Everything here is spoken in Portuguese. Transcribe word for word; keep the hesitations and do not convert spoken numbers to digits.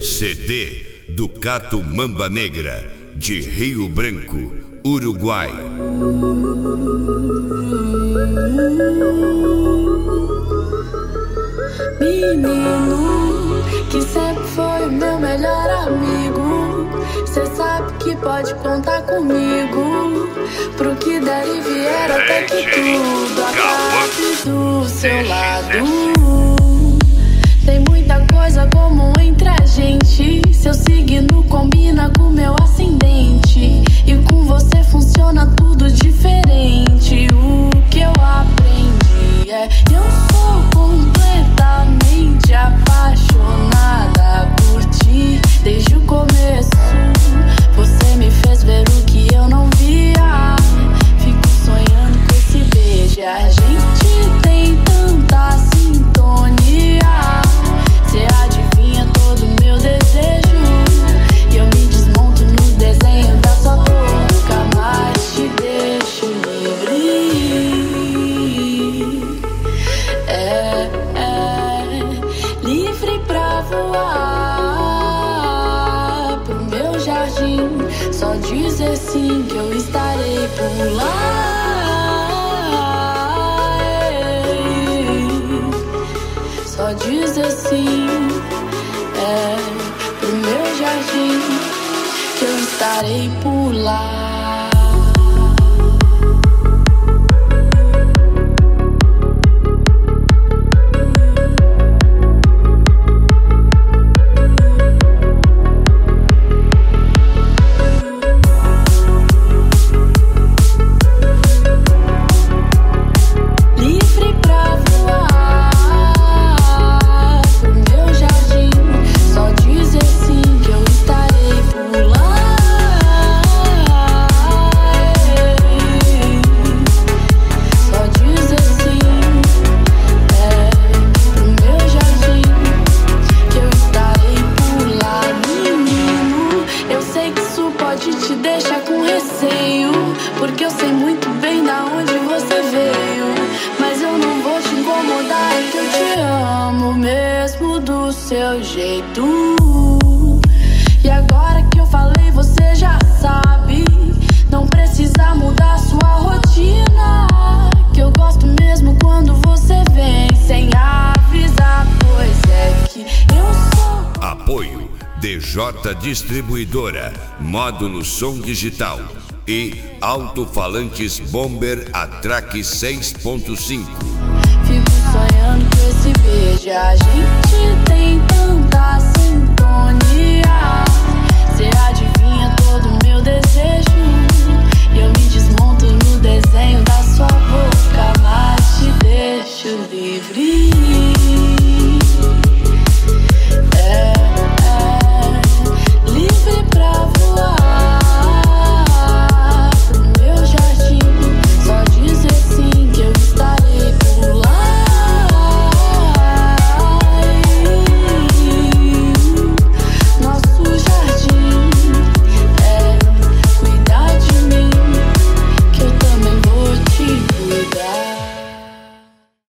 C D Ducato Mamba Negra, de Rio Branco, Uruguai. Menino, que sempre foi o meu melhor amigo, cê sabe que pode contar comigo, pro que der e vier até que tudo acabe do seu lado. Tem muita coisa comum entre a gente, seu signo combina com meu ascendente, e com você funciona tudo diferente. O que eu aprendi é: eu sou completamente apaixonada por ti. Desde o começo você me fez ver o que eu não via. Fico sonhando com esse beijo, a gente tem tanta sintonia. Cê adivinha todo meu desejo, e eu me desmonto no desenho da sua boca, mas te deixo livre. É, é, livre pra voar pro meu jardim. Só dizer sim que eu estarei por lá. Só dizer sim, é, pro meu jardim, que eu estarei por lá. Porque eu sei muito bem da onde você veio, mas eu não vou te incomodar, é que eu te amo mesmo do seu jeito. E agora que eu falei você já sabe, não precisa mudar sua rotina, que eu gosto mesmo quando você vem sem avisar, pois é que eu sou. Apoio D J Distribuidora, módulo som digital e alto-falantes Bomber Atraque seis ponto cinco. Fico sonhando com esse beijo, a gente tem tanta sintonia. Cê adivinha todo meu desejo,